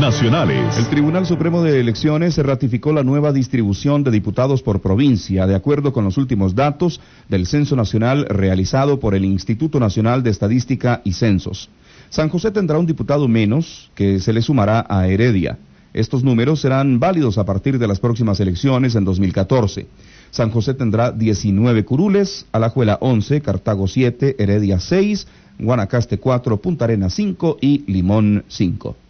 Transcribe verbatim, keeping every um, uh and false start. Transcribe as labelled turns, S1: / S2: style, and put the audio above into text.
S1: nacionales.
S2: El Tribunal Supremo de Elecciones ratificó la nueva distribución de diputados por provincia, de acuerdo con los últimos datos del Censo Nacional realizado por el Instituto Nacional de Estadística y Censos. San José tendrá un diputado menos que se le sumará a Heredia. Estos números serán válidos a partir de las próximas elecciones en dos mil catorce. San José tendrá diecinueve curules, Alajuela once, Cartago siete, Heredia seis, Guanacaste cuatro, Punta Arenas cinco y Limón cinco.